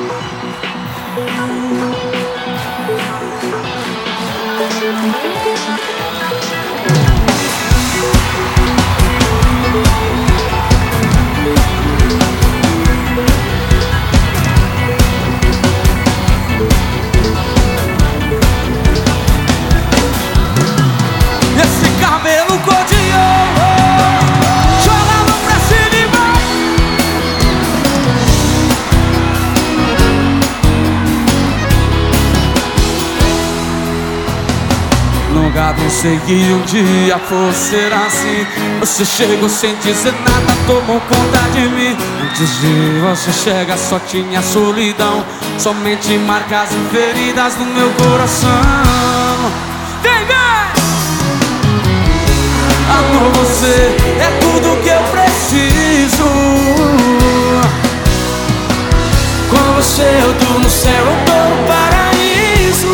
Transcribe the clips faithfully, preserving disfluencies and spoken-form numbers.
Esse cabelo cor de ouro, jogando pra cima. Nunca pensei que um dia fosse ser assim. Você chegou sem dizer nada, tomou conta de mim. Antes de você chegar só tinha solidão, somente marcas e feridas no meu coração. Vem, vem! Amor, você é tudo que eu preciso. Com você eu tô no céu, eu tô no paraíso.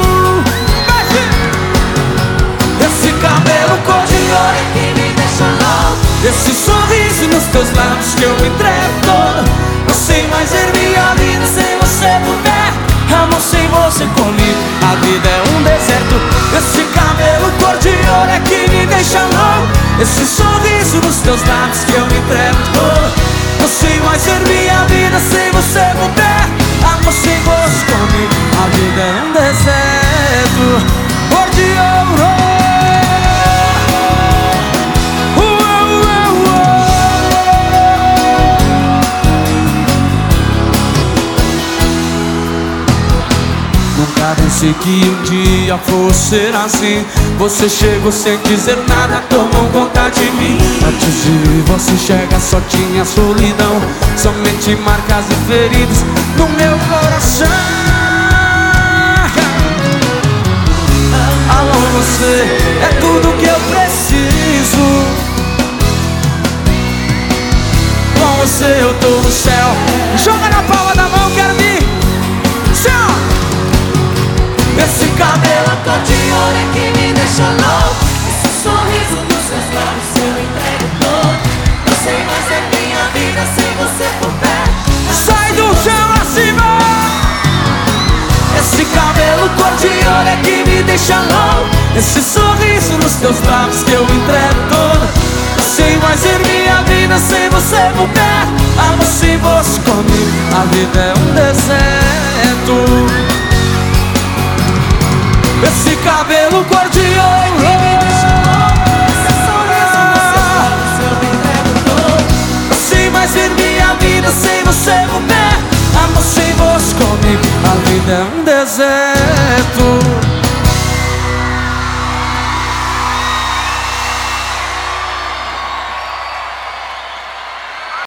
Esse cabelo cor de ouro é que me deixa louco. Esse sorriso nos teus lábios que eu me entrego todo. Não sei mais ver minha vida sem você por perto. Amor, sem você comigo a vida é um deserto. Esse cabelo cor de ouro é que me deixa louco. Esse sorriso nos teus lábios que eu me entrego todo. Não sei mais ver minha vida sem você por perto. Amor, sem você comigo a vida é um deserto. Cor de ouro. Nunca pensei que um dia fosse ser assim. Você chegou sem dizer nada, tomou conta de mim. Antes de você chegar só tinha solidão, somente marcas e feridas no meu coração. Alô, você é tudo que eu preciso. Com você eu tô no céu. Joga na palma da mão, quero vir. Céu. Esse cabelo cor de ouro é que me deixa louco. Esse sorriso nos seus lábios eu entrego todo. Não sei mais é minha vida sem você por perto. Sai do chão acima. Esse cabelo cor de ouro é que me deixa louco. Esse sorriso nos teus lábios que eu entrego todo. Não sei mais ver minha vida sem você por perto. Amor, sem você comigo a vida é um deserto. Esse cabelo cor de ouro